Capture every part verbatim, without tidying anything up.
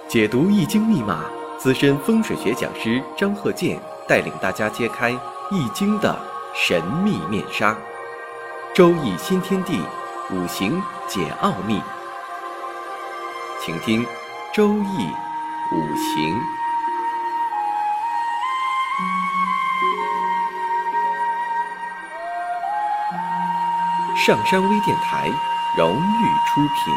解读易经密码，资深风水学讲师张鹤剑带领大家揭开易经的神秘面纱。周易新天地，五行解奥秘。请听周易五行。上山微电台荣誉出品。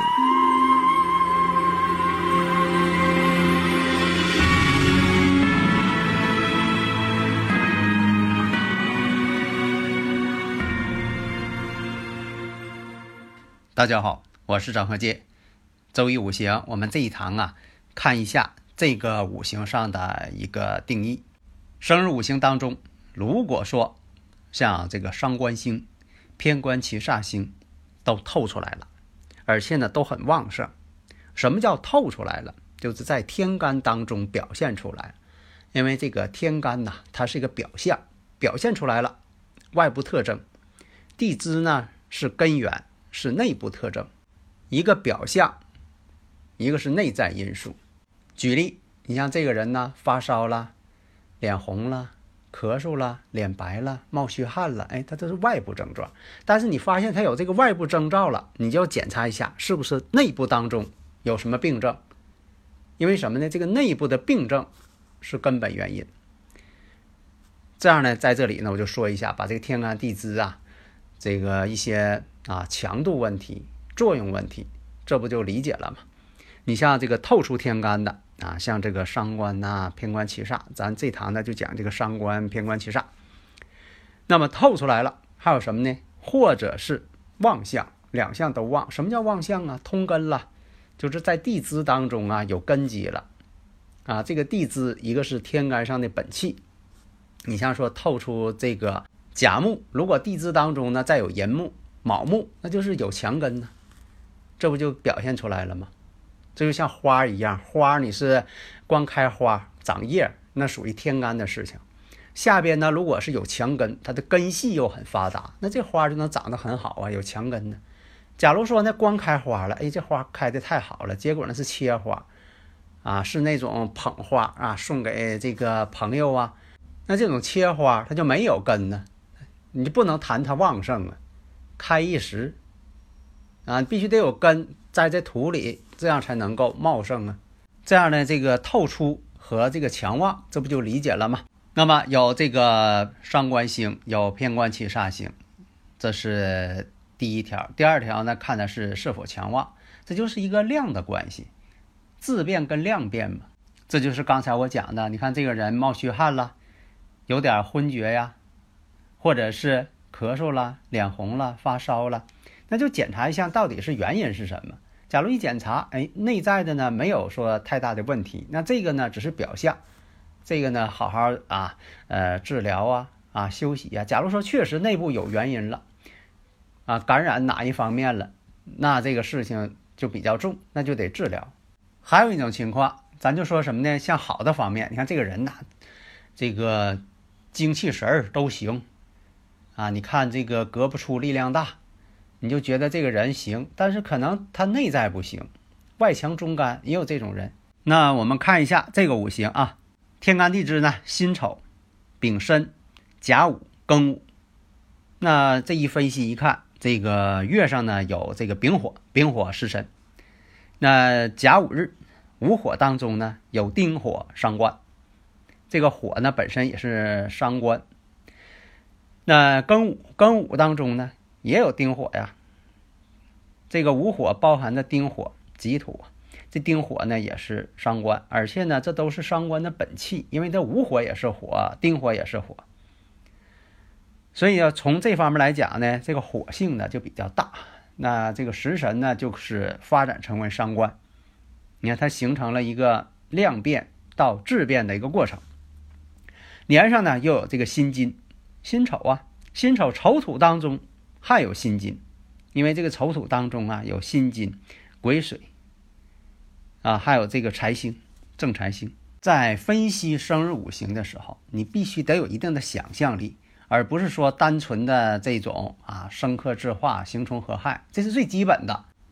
大家好，我是张鹤剑。周易五行，我们这一堂啊，看一下这个五行上的一个定义。生日五行当中，如果说像这个伤官星、偏官七煞星都透出来了，而且呢都很旺盛。什么叫透出来了？就是在天干当中表现出来。因为这个天干呢，它是一个表象，表现出来了外部特征。地支呢是根源，是内部特征。一个表象，一个是内在因素。举例，你像这个人呢，发烧了，脸红了，咳嗽了，脸白了，冒虚汗了，哎，它都是外部症状。但是你发现他有这个外部征兆了，你就要检查一下是不是内部当中有什么病症。因为什么呢？这个内部的病症是根本原因。这样呢，在这里呢，我就说一下，把这个天干地支啊，这个一些啊强度问题、作用问题，这不就理解了吗？你像这个透出天干的啊，像这个伤官呐、偏官七煞，咱这堂呢就讲这个伤官、偏官七煞。那么透出来了，还有什么呢？或者是旺相，两项都旺。什么叫旺相啊？通根了，就是在地支当中啊有根基了啊。这个地支一个是天干上的本气，你像说透出这个甲木，如果地支当中呢再有寅木、卯木，那就是有强根呢，这不就表现出来了吗？这就像花一样，花你是光开花长叶，那属于天干的事情。下边呢，如果是有强根，它的根系又很发达，那这花就能长得很好啊，有强根呢。假如说呢光开花了，哎，这花开得太好了，结果呢是切花啊，是那种捧花啊，送给这个朋友啊，那这种切花它就没有根呢，你就不能谈它旺盛啊，开一时啊，必须得有根栽在土里，这样才能够茂盛啊。这样呢，这个透出和这个强旺，这不就理解了吗？那么有这个伤官星，有偏官七煞星，这是第一条。第二条呢，看的是是否强旺，这就是一个量的关系，质变跟量变嘛。这就是刚才我讲的，你看这个人冒虚汗了，有点昏厥呀，或者是咳嗽了，脸红了，发烧了，那就检查一下到底是原因是什么。假如一检查，哎，内在的呢没有说太大的问题，那这个呢只是表象，这个呢好好啊呃治疗啊啊休息啊。假如说确实内部有原因了啊，感染哪一方面了，那这个事情就比较重，那就得治疗。还有一种情况，咱就说什么呢？像好的方面，你看这个人呐，这个精气神儿都行啊，你看这个隔不出力量大，你就觉得这个人行，但是可能他内在不行，外强中干，也有这种人。那我们看一下这个五行啊，天干地支呢，辛丑、丙申、甲午、庚午。那这一分析一看，这个月上呢有这个丙火，丙火食神。那甲午日，午火当中呢有丁火伤官，这个火呢本身也是伤官。那庚午，庚午当中呢也有丁火呀，这个午火包含的丁火己土，这丁火呢也是伤官，而且呢这都是伤官的本气，因为这午火也是火，丁火也是火，所以呢从这方面来讲呢，这个火性呢就比较大。那这个食神呢就是发展成为伤官，你看它形成了一个量变到质变的一个过程。年上呢又有这个辛金，辛丑啊，辛丑丑土当中还有辛金，因为这个丑土当中啊有辛金、癸水啊，还有这个财星、正财星。在分析生日五行的时候，你必须得有一定的想象力，而不是说单纯的这种啊生克制化、刑冲合害，这是最基本的。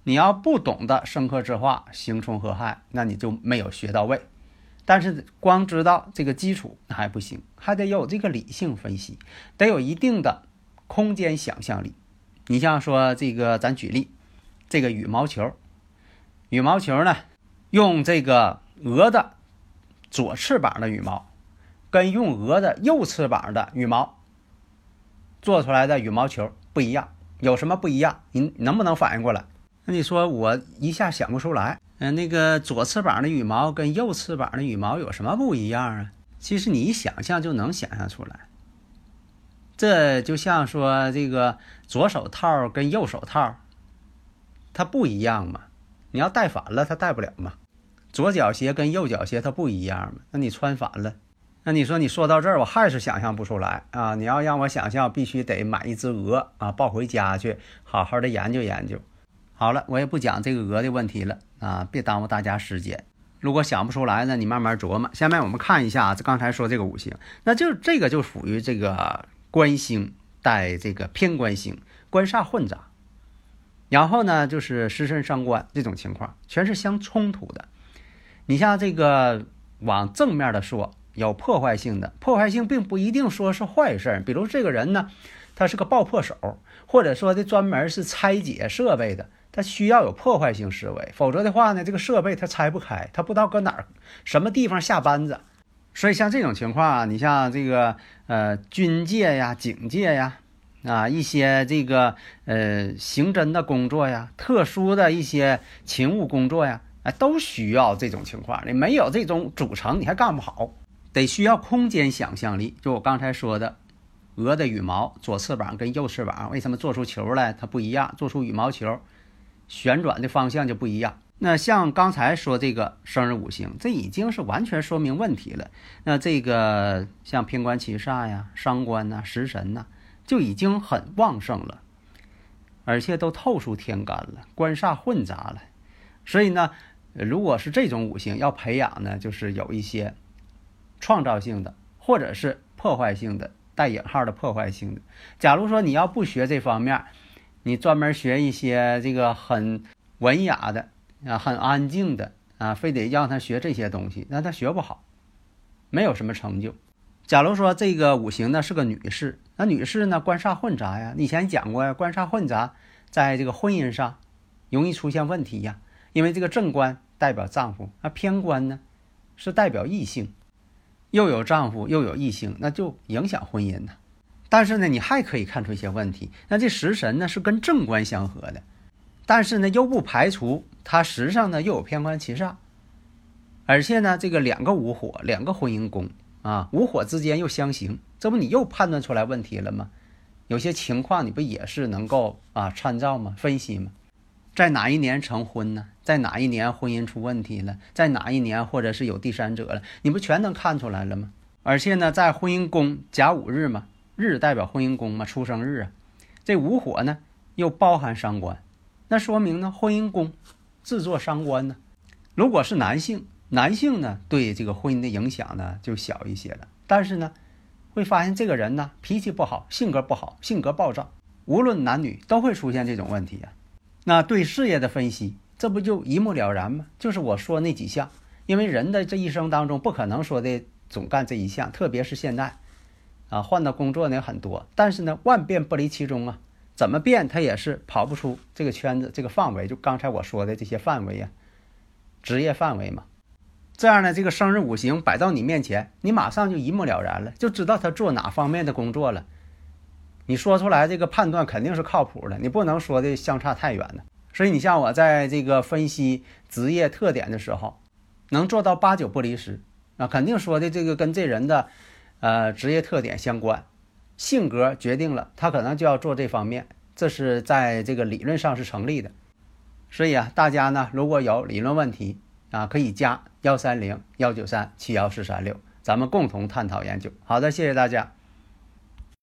你要不懂得生克制化、刑冲合害，那你就没有学到位。但是光知道这个基础还不行，还得有这个理性分析，得有一定的空间想象力。你像说这个，咱举例，这个羽毛球，羽毛球呢，用这个鹅的左翅膀的羽毛，跟用鹅的右翅膀的羽毛做出来的羽毛球不一样，有什么不一样？你能不能反应过来？那你说我一下想不出来。嗯，那个左翅膀的羽毛跟右翅膀的羽毛有什么不一样啊？其实你一想象就能想象出来。这就像说这个左手套跟右手套，它不一样嘛。你要戴反了，它戴不了嘛。左脚鞋跟右脚鞋它不一样嘛。那你穿反了，那你说你说到这儿，我还是想象不出来啊！你要让我想象，必须得买一只鹅啊，抱回家去，好好的研究研究。好了，我也不讲这个鹅的问题了啊，别耽误大家时间。如果想不出来呢，你慢慢琢磨。下面我们看一下，刚才说这个五行，那就这个就属于这个官星带这个偏官星，官煞混杂。然后呢，就是食神伤官这种情况，全是相冲突的。你像这个往正面的说，有破坏性的，破坏性并不一定说是坏事。比如这个人呢，他是个爆破手，或者说的专门是拆解设备的。它需要有破坏性思维，否则的话呢，这个设备它拆不开，它不知道搁哪儿什么地方下班子。所以像这种情况啊，你像这个呃军界呀、警界呀啊一些这个呃刑侦的工作呀、特殊的一些勤务工作呀，哎都需要这种情况。你没有这种组成，你还干不好，得需要空间想象力。就我刚才说的，鹅的羽毛左翅膀跟右翅膀为什么做出球来它不一样，做出羽毛球旋转的方向就不一样。那像刚才说这个生日五行，这已经是完全说明问题了。那这个像偏官七煞呀、伤官呐、食神呐，就已经很旺盛了，而且都透出天干了，官煞混杂了。所以呢，如果是这种五行要培养呢，就是有一些创造性的，或者是破坏性的，带引号的破坏性的。假如说你要不学这方面，你专门学一些这个很文雅的啊，很安静的啊，非得让他学这些东西，那他学不好，没有什么成就。假如说这个五行呢是个女士，那女士呢官煞混杂呀，你以前讲过呀，官煞混杂在这个婚姻上容易出现问题呀，因为这个正官代表丈夫，那偏官呢是代表异性，又有丈夫又有异性，那就影响婚姻呢。但是呢，你还可以看出一些问题。那这食神呢是跟正官相合的，但是呢又不排除它实上呢又有偏官七煞，而且呢这个两个午火，两个婚姻宫啊，午火之间又相刑，这不你又判断出来问题了吗？有些情况你不也是能够啊参照吗？分析吗？在哪一年成婚呢？在哪一年婚姻出问题了？在哪一年或者是有第三者了？你不全能看出来了吗？而且呢，在婚姻宫甲午日嘛，日代表婚姻宫嘛，出生日啊，这午火呢又包含伤官，那说明呢婚姻宫制作伤官呢。如果是男性，男性呢对这个婚姻的影响呢就小一些了，但是呢会发现这个人呢脾气不好，性格不好，性格暴躁，无论男女都会出现这种问题啊。那对事业的分析，这不就一目了然吗？就是我说那几项，因为人的这一生当中不可能说的总干这一项，特别是现在啊，换的工作呢很多，但是呢万变不离其宗啊，怎么变他也是跑不出这个圈子，这个范围，就刚才我说的这些范围啊，职业范围嘛。这样呢，这个生日五行摆到你面前，你马上就一目了然了，就知道他做哪方面的工作了。你说出来这个判断肯定是靠谱的，你不能说的相差太远了。所以你像我在这个分析职业特点的时候，能做到八九不离十啊，肯定说的这个跟这人的呃职业特点相关，性格决定了他可能就要做这方面，这是在这个理论上是成立的。所以啊，大家呢如果有理论问题啊，可以加幺三零幺九三七幺四三六，咱们共同探讨研究。好的，谢谢大家。